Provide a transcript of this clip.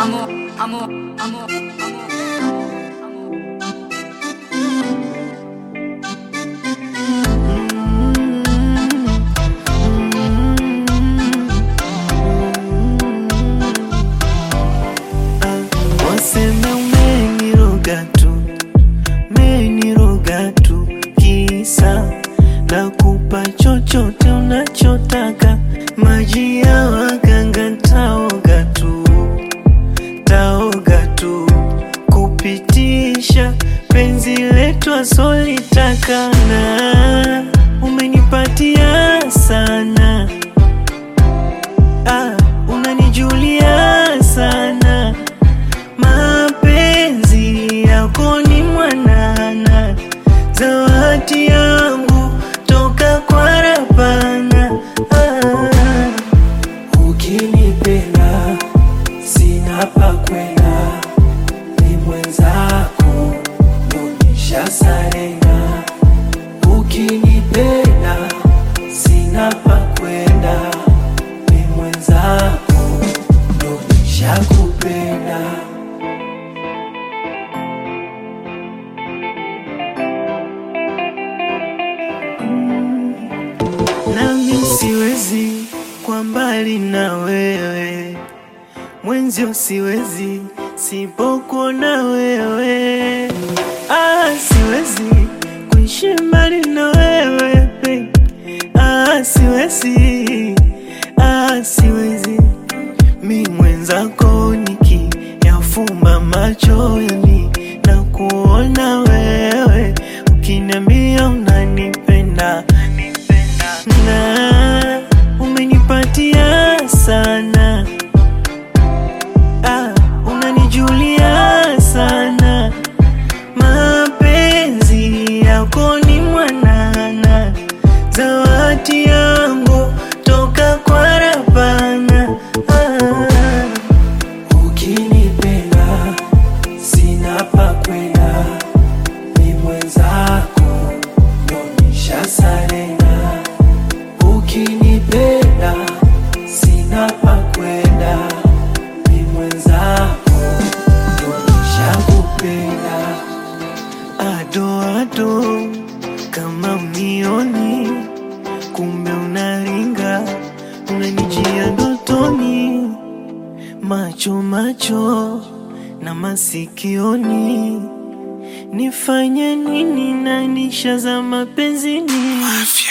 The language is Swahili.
Waseme umeniroga tu, kisa na kupa chochote unachotaka. Maji ya waganga taoga tu, kupitisha penzi letu asolitakana. Umenipatia sana, unanijulia sana. Mapenzi yako ni mwanana, zawadi yangu toka kwa Rabbana. Ukinipenda sina pa kwenda, ni mwenzako nonisha sarenda. Ukinipenda sina pa kwenda, ni mwenzako nonisha kupenda. Nami siwezi kwa mbali na wewe, mwenzio siwezi sipokuona wewe. Siwezi kuishi mbali na wewe baby. Siwezi mi mwenzako nikiyafumba macho yani na kuona wewe, ukiniambia unanipenda na umenipatia sana, unanijulia sana. Mapenzi yako ni mwanana, zawadi yangu toka kwa Rabbana. Ukinipenda sina pa kwenda, ni mwenzako nonisha sarenda. Ukinipenda sina pa kwenda, ni mwenzako nonisha kupenda. Ado kama unioni, kumbe unaringa, unanijia ndotoni. Macho na masikioni, nifanye nini na nisha za mapenzini.